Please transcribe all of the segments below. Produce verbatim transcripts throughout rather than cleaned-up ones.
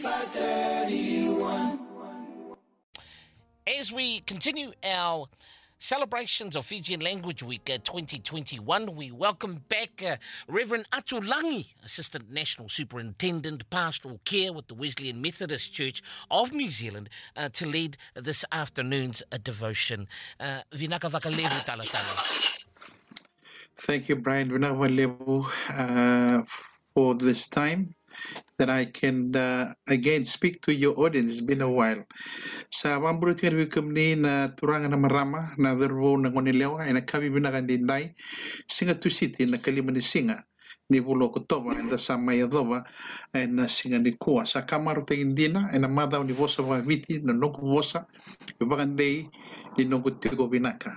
As we continue our celebrations of Fijian Language Week uh, twenty twenty-one, we welcome back uh, Reverend Atu Langi, Assistant National Superintendent, Pastoral Care with the Wesleyan Methodist Church of New Zealand, uh, to lead this afternoon's uh, devotion. Uh, Vinaka Vakalevu tala tala. Thank you, Brian Vinaka uh, for this time that I can uh, again speak to your audience. It's been a while. Sa wamburu tinggal wikum ni na turangan na marama na dervo na ngonilewa na kami binakan dindai singa tu city na kalima ni singa ni bulo kotoba and sa mayadova and na singa ni kuwa sa kamar tingin dina and na mada ni vosa wa viti na nogu vosa bagan dei ni nogu tigo binaka.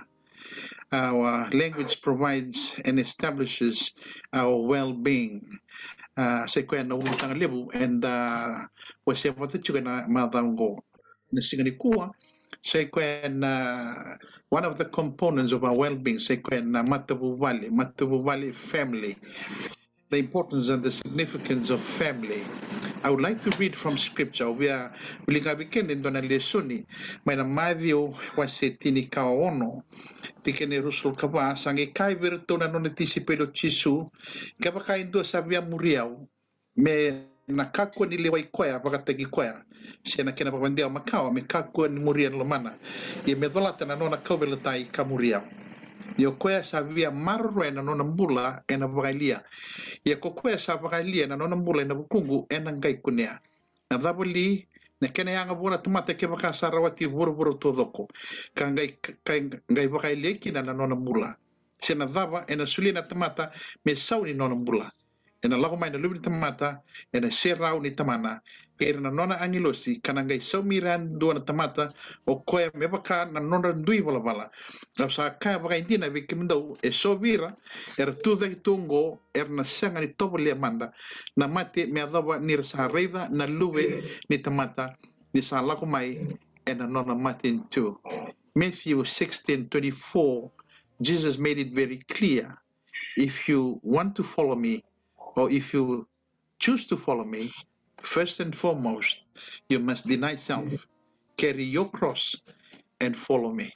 Our language provides and establishes our well-being. Uh, sa kuya na umutang libu and uh, wasi apa tu juga na madanggo na singa ni kuwa sa kuya na one of the components of our well-being sa kuya na matabu wali matabu wali family, the importance and the significance of family. I would like to read from scripture. We are bilinga weekend in dona lesoni may na Matthew wasi tini kaono tikene rusul kaba sangi kai virtu na non anticipado chisu kaba kai ndo sabia muriau me nakako ni lewai koya pakatagi koya sena kena papandia makao me kako ni muria lomana ye me dolata na nona kobeletai kamuriau yo koya sabia marro na nona mbula ena bagalia ye kokoya sabagalia na nona mbula ena bukungu ena ngai kunea na dabuli na kena yanga bona tomate ke baka sarawati buru-buru todoko ka ngai ngai bagalia kina na nona mbula sena daba ena sulina tomata me sauni nona mbula ena lago mai na lubi tamata ena serau ni tamana era na nona angilosi kana ngai saumiran do na tamata o koya me baka na nona ndui bala bala na sa ka baka indina vikimdo e sobira era tuda tungo era na sanga ni tobo le manda na mate me adaba ni sa reida na lube ni tamata ni sa lago mai ena nona mate too. Matthew sixteen twenty-four, Jesus made it very clear, if you want to follow me, or if you choose to follow me, first and foremost, you must deny self, carry your cross, and follow me.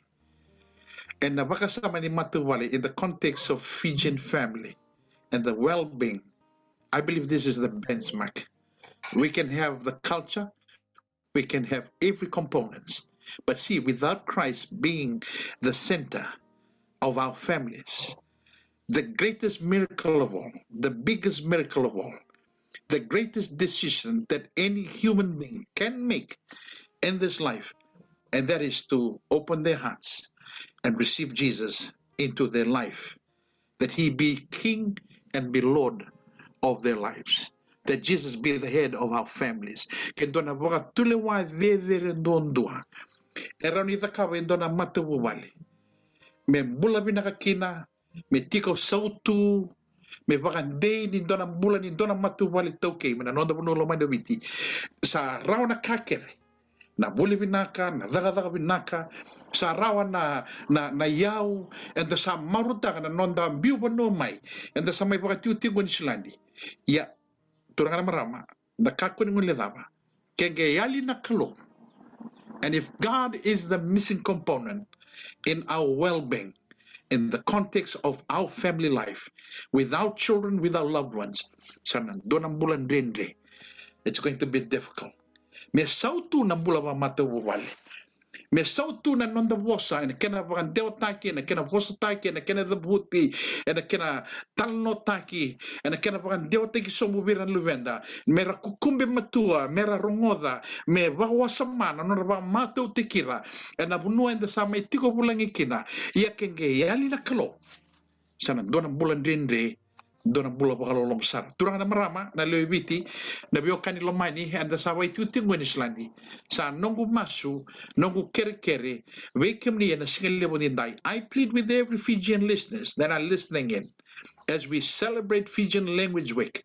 And Nabakasama ni Matuwali, in the context of Fijian family and the well-being, I believe this is the benchmark. We can have the culture, we can have every component, but see, without Christ being the center of our families, the greatest miracle of all, the biggest miracle of all, the greatest decision that any human being can make in this life, and that is to open their hearts and receive Jesus into their life, that he be King and be Lord of their lives, that Jesus be the head of our families. Kendona boga tulewa vevere ndondua. Erani thakawa endona matuwali. Me bula binakakina, me tiko sautu, me bagande ni dona bula ni dona matuwali tauke, me na nonda buno lo mai witi. Sa rawana kakere. Na buli binaka, na daga-daga binaka, sa rawa na na na yau, and the sa maruta na nonda biu bano mai, and the sa may bakatiu tigo ni silandi. Ya turanga marama, the kako ni nguledaba, kenge yali na kalo. And if God is the missing component in our well-being, in the context of our family life, without children, without loved ones, sana donang bulan rendre, it's going to be difficult. Me sautu na bula ba mata wale. Me sautu na nonda vosa and kena bagan deo taki and kena vosa taki and kena the buti and kena talno taki and kena bagan deo taki somu biran luvenda. Mera kukumbe matua, mera rongoda, me bawa samana no ba mata utikira and abunu and the sama tiko bulangi kina. Ya kenge yali na kalo. Sana dona bulan rendre. Dona bula bakalo lomsar. Turang na marama na lewiti na biokani lomani and the sawai tuting when Islandi. Sa nongu masu, nongu kere kere, wekem ni and a single level in die. I plead with every Fijian listeners that are listening in as we celebrate Fijian Language Week.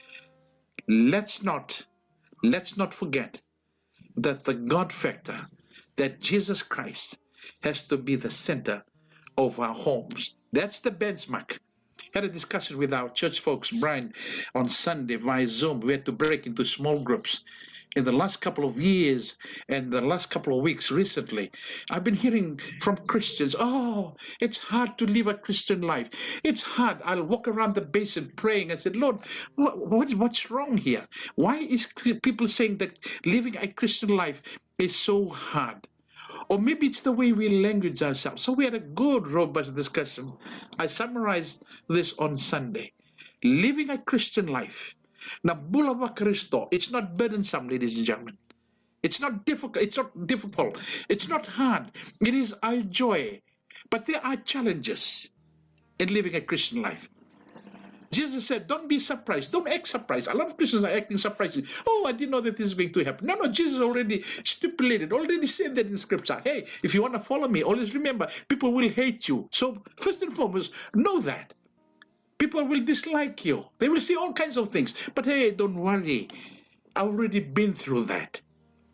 Let's not, let's not forget that the God factor, that Jesus Christ has to be the center of our homes. That's the benchmark. Had a discussion with our church folks, Brian, on Sunday via Zoom. We had to break into small groups. in the last couple of years and the last couple of weeks recently, I've been hearing from Christians, oh, it's hard to live a Christian life. It's hard. I'll walk around the basin praying and say, Lord, what, what, what's wrong here? Why is people saying that living a Christian life is so hard? Or maybe it's the way we language ourselves. So we had a good, robust discussion. I summarized this on Sunday. Living a Christian life. Na bula wa Kristo, it's not burdensome, ladies and gentlemen. It's not difficult. It's not difficult. It's not hard. It is our joy. But there are challenges in living a Christian life. Jesus said, don't be surprised. Don't act surprised. A lot of Christians are acting surprised. Oh, I didn't know that this is going to happen. No, no, Jesus already stipulated, already said that in Scripture. Hey, if you want to follow me, always remember, people will hate you. So first and foremost, know that. People will dislike you. They will say all kinds of things. But hey, don't worry. I've already been through that.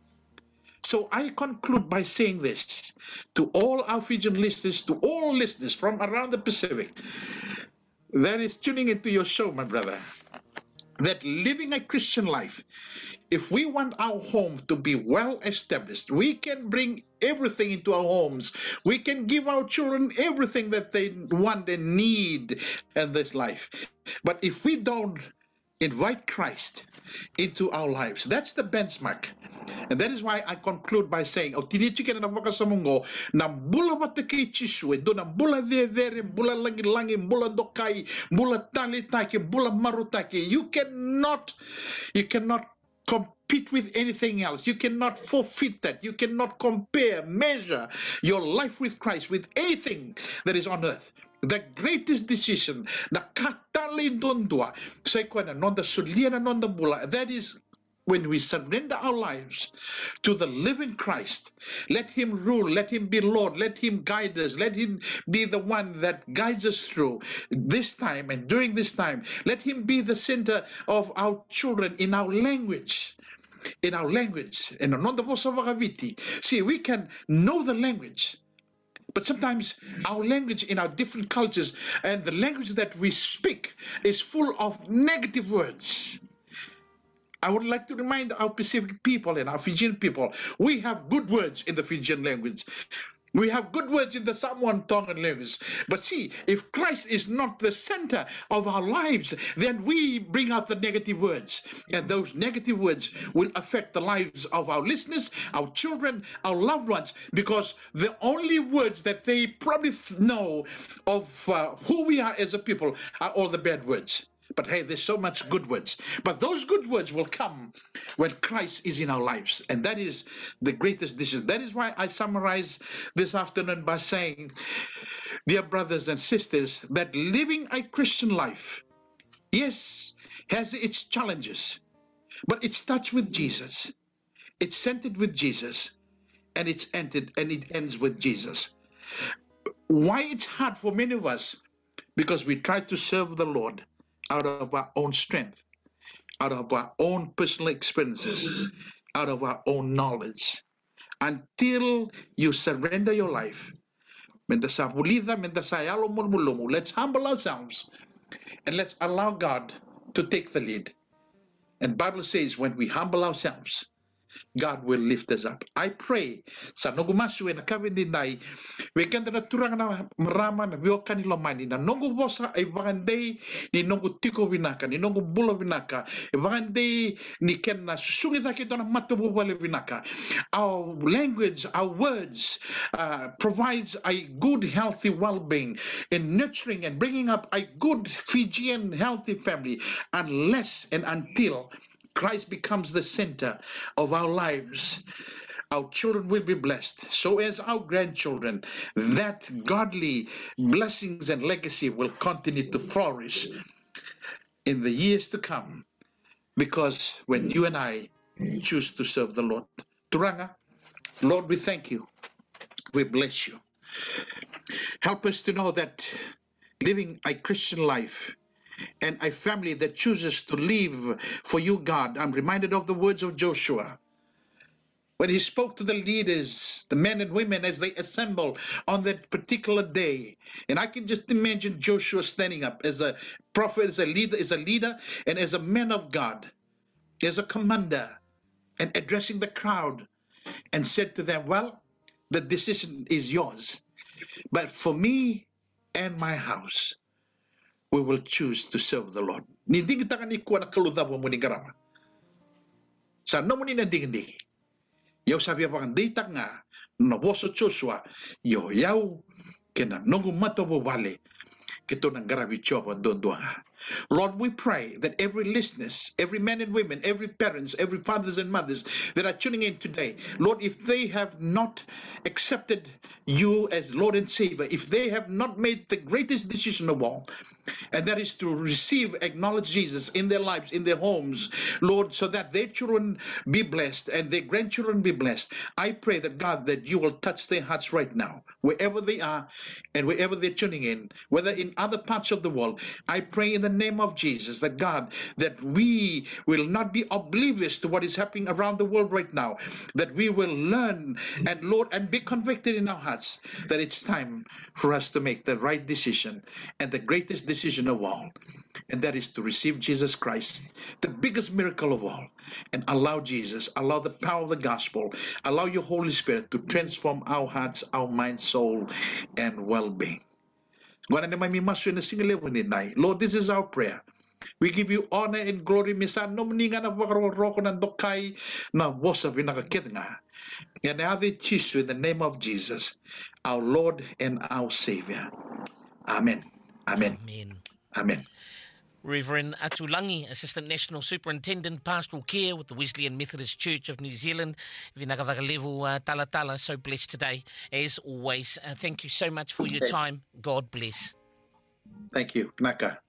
So I conclude by saying this to all our Fijian listeners, to all listeners from around the Pacific that is tuning into your show, my brother, that living a Christian life, if we want our home to be well established, we can bring everything into our homes. We can give our children everything that they want and need in this life. But if we don't invite Christ into our lives, that's the benchmark. And that is why I conclude by saying, o tinichikan na wakasamungo, na bula watake chisue, do na bula there, bula langi langi, bula dokai, bula tali take, bula marutake. You cannot, you cannot compete with anything else. You cannot forfeit that. You cannot compare, measure your life with Christ with anything that is on earth. The greatest decision, na katali dondua, sekwana nonda suliana nonda bula, that is when we surrender our lives to the living Christ. Let him rule, let him be Lord, let him guide us, let him be the one that guides us through this time and during this time. Let him be the center of our children in our language. In our language. See, we can know the language, but sometimes our language in our different cultures and the language that we speak is full of negative words. I would like to remind our Pacific people and our Fijian people, we have good words in the Fijian language. We have good words in the Samoan Tongan language. But see, if Christ is not the center of our lives, then we bring out the negative words. And those negative words will affect the lives of our listeners, our children, our loved ones, because the only words that they probably know of uh, who we are as a people are all the bad words. But hey, there's so much good words. But those good words will come when Christ is in our lives. And that is the greatest decision. That is why I summarize this afternoon by saying, dear brothers and sisters, that living a Christian life, yes, has its challenges, but it starts with Jesus. It's centered with Jesus, and it's ended, and it ends with Jesus. Why it's hard for many of us? Because we try to serve the Lord out of our own strength, out of our own personal experiences, out of our own knowledge. Until you surrender your life, let's humble ourselves and let's allow God to take the lead. And the Bible says when we humble ourselves, God will lift us up. I pray sa nogu masu na kavindi nai we kanda na turanga na marama na vio kanilo mani na nogu vosa e vagandei ni nogu tiko vinaka ni nogu bula vinaka e vagandei ni ken na susungi take dona matubu wale vinaka. Our language, our words uh, provides a good healthy well-being in nurturing and bringing up a good Fijian healthy family unless and until Christ becomes the center of our lives. Our children will be blessed, so as our grandchildren. That godly blessings and legacy will continue to flourish in the years to come, because when you and I choose to serve the Lord. Turanga, Lord, we thank you. We bless you. Help us to know that living a Christian life and a family that chooses to live for you, God. I'm reminded of the words of Joshua when he spoke to the leaders, the men and women, as they assemble on that particular day. And I can just imagine Joshua standing up as a prophet, as a leader, as a leader, and as a man of God, as a commander. and addressing the crowd and said to them, well, the decision is yours. But for me and my house, we will choose to serve the Lord. Hindi kita kan ikuha na kaludabo mo ni garama. Sa no mo ni nadig-dig. Yaw sabi pa kan dita nga, naboso Joshua, yo yaw, kena nungu matobo wale, kito nang garabi chobo doon-doon. Lord, we pray that every listeners, every men and women, every parents, every fathers and mothers that are tuning in today, Lord, if they have not accepted you as Lord and Savior, if they have not made the greatest decision of all, and that is to receive, acknowledge Jesus in their lives, in their homes, Lord, so that their children be blessed and their grandchildren be blessed, I pray that God, that you will touch their hearts right now, wherever they are and wherever they're tuning in, whether in other parts of the world. I pray in the name of Jesus that God, that we will not be oblivious to what is happening around the world right now, that we will learn and Lord and be convicted in our hearts that it's time for us to make the right decision and the greatest decision of all, and that is to receive Jesus Christ, the biggest miracle of all, and allow Jesus, allow the power of the gospel, allow your Holy Spirit to transform our hearts, our mind, soul, and well-being. Lord, this is our prayer. We give you honor and glory. Misan no mninga na wakaroko ng dokay na wasa pinakakit nga. And now they choose you in the name of Jesus, our Lord and our Savior. Amen. Amen. Amen. Amen. Reverend Atulangi, Assistant National Superintendent, Pastoral Care with the Wesleyan Methodist Church of New Zealand. Vinagavagalevu uh, tala tala, so blessed today, as always. Uh, thank you so much for your time. God bless. Thank you. Naka.